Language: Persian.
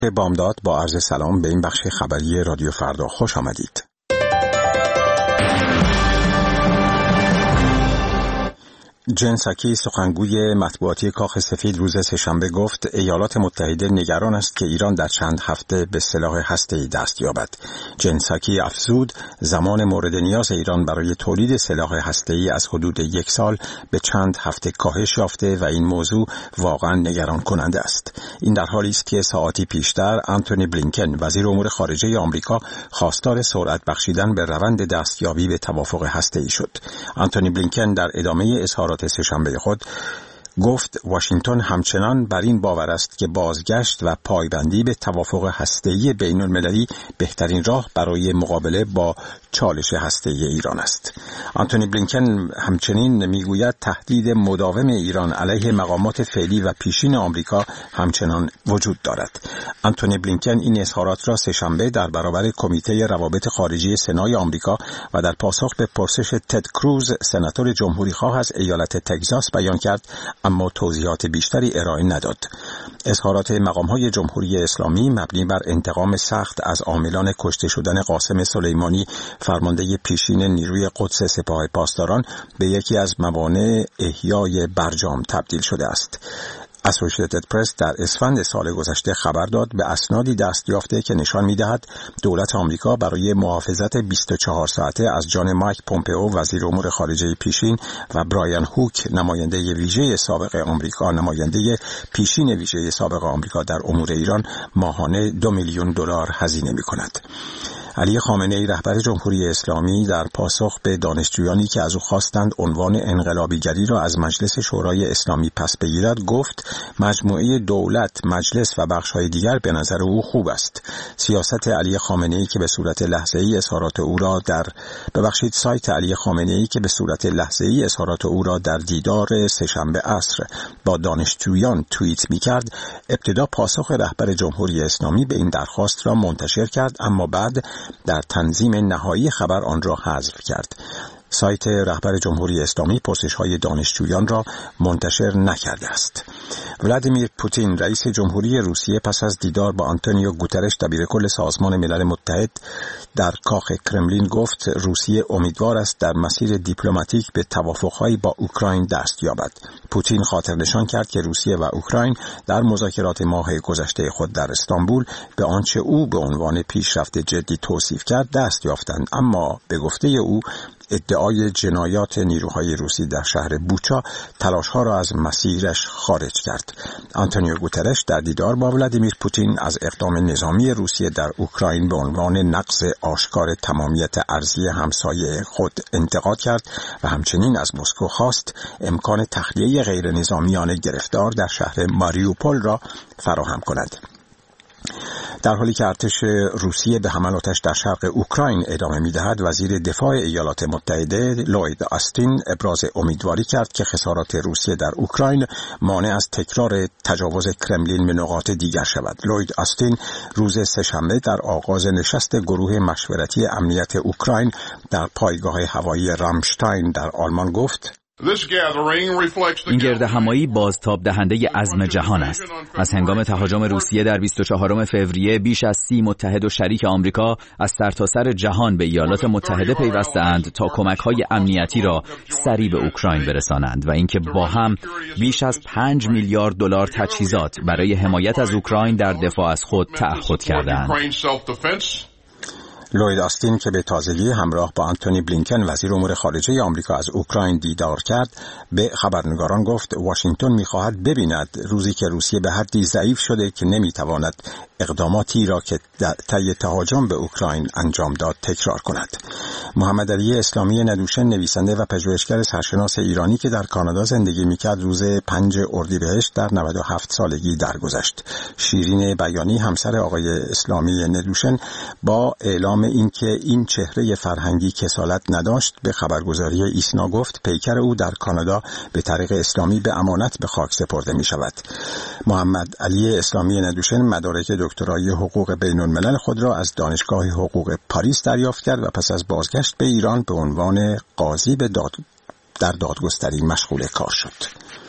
بامداد با عرض سلام به این بخش خبری رادیو فردا خوش آمدید. جن ساکی سخنگوی مطبوعاتی کاخ سفید روز سه‌شنبه گفت ایالات متحده نگران است که ایران در چند هفته به سلاح هسته‌ای دست یابد. جن ساکی افزود زمان مورد نیاز ایران برای تولید سلاح هسته‌ای از حدود 1 سال به چند هفته کاهش یافته و این موضوع واقعا نگران کننده است. این در حالی است که ساعاتی پیشتر آنتونی بلینکن وزیر امور خارجه آمریکا خواستار سرعت بخشیدن به روند دستیابی به توافق هسته‌ای شد. آنتونی بلینکن در ادامه اظهارات سه‌شنبه خود گفت واشنگتن همچنان بر این باور است که بازگشت و پایبندی به توافق هسته‌ای بین‌المللی بهترین راه برای مقابله با چالش هسته‌ای ایران است. آنتونی بلینکن همچنین میگوید تهدید مداوم ایران علیه مقامات فعلی و پیشین آمریکا همچنان وجود دارد. آنتونی بلینکن این اظهارات را سه‌شنبه در برابر کمیته روابط خارجی سنای آمریکا و در پاسخ به پرسش تد کروز سناتور جمهوری‌خواه از ایالت تگزاس بیان کرد، اما توضیحات بیشتری ارائه نداد. اظهارات مقام‌های جمهوری اسلامی مبنی بر انتقام سخت از عاملان کشته شدن قاسم سلیمانی فرمانده پیشین نیروی قدس سپاه پاسداران به یکی از موانع احیای برجام تبدیل شده است. اسوسییتد پرس در اسفند سال گذشته خبر داد به اسنادی دست یافته که نشان می‌دهد دولت آمریکا برای محافظت 24 ساعته از جان مایک پومپئو وزیر امور خارجه پیشین و برایان هوک نماینده ویژه سابق آمریکا پیشین ویژه سابق آمریکا در امور ایران ماهانه $2 میلیون هزینه می‌کند. علی خامنه‌ای رهبر جمهوری اسلامی در پاسخ به دانشجویانی که از او خواستند عنوان انقلابیگری را از مجلس شورای اسلامی پس بگیرد گفت مجموعه دولت، مجلس و بخش‌های دیگر به نظر او خوب است. سیاست علی خامنه‌ای که به صورت لحظه‌ای اظهارات او را سایت علی خامنه‌ای که به صورت لحظه‌ای اظهارات او را در دیدار سه‌شنبه عصر با دانشجویان توییت می‌کرد، ابتدا پاسخ رهبر جمهوری اسلامی به این درخواست را منتشر کرد، اما بعد در تنظیم نهایی خبر آن را حذف کرد. سایت رهبر جمهوری اسلامی پرسش‌های دانشجویان را منتشر نکرده است. ولادیمیر پوتین رئیس جمهوری روسیه پس از دیدار با آنتونیو گوترش دبیرکل سازمان ملل متحد در کاخ کرملین گفت روسیه امیدوار است در مسیر دیپلماتیک به توافق‌هایی با اوکراین دست یابد. پوتین خاطر نشان کرد که روسیه و اوکراین در مذاکرات ماه گذشته خود در استانبول به آنچه او به عنوان پیشرفت جدی توصیف کرد دست یافتند، اما به گفته او ادعای جنایات نیروهای روسی در شهر بوچا تلاش‌ها را از مسیرش خارج کرد. آنتونیو گوترش در دیدار با ولادیمیر پوتین از اقدام نظامی روسیه در اوکراین به عنوان نقض آشکار تمامیت ارضی همسایه خود انتقاد کرد و همچنین از مسکو خواست امکان تخلیه غیر نظامیان گرفتار در شهر ماریوپول را فراهم کند. در حالی که ارتش روسیه به حملاتش در شرق اوکراین ادامه می‌دهد، وزیر دفاع ایالات متحده لوید آستین ابراز امیدواری کرد که خسارات روسیه در اوکراین مانع از تکرار تجاوز کرملین به نقاط دیگر شود. لوید آستین روز سه‌شنبه در آغاز نشست گروه مشورتی امنیت اوکراین در پایگاه هوایی رامشتاین در آلمان گفت این گردهمایی بازتاب دهنده عزم جهان است. از هنگام تهاجم روسیه در 24 فوریه بیش از 30 متحد و شریک آمریکا از سرتاسر جهان به ایالات متحده پیوسته‌اند تا کمک‌های امنیتی را سریع به اوکراین برسانند و اینکه با هم بیش از $5 میلیارد تجهیزات برای حمایت از اوکراین در دفاع از خود تعهد کردند. لوید آستین که به تازگی همراه با آنتونی بلینکن وزیر امور خارجه آمریکا از اوکراین دیدار کرد، به خبرنگاران گفت واشنگتن می‌خواهد ببیند روزی که روسیه به حدی ضعیف شده که نمی‌تواند اقداماتی را که طی تهاجم به اوکراین انجام داد تکرار کند. محمد علی اسلامی ندوشن نویسنده و پژوهشگر سرشناس ایرانی که در کانادا زندگی می‌کرد روز 5 اردیبهشت در 97 سالگی درگذشت. شیرین بیانی همسر آقای اسلامی ندوشن با اعلام اینکه این چهره فرهنگی کسالت نداشت به خبرگزاری ایسنا گفت پیکر او در کانادا به طریق اسلامی به امانت به خاک سپرده می شود. محمد علی اسلامی ندوشن مدارک دکترای حقوق بین الملل خود را از دانشگاه حقوق پاریس دریافت کرد و پس از بازگشت به ایران به عنوان قاضی در دادگستری مشغول کار شد.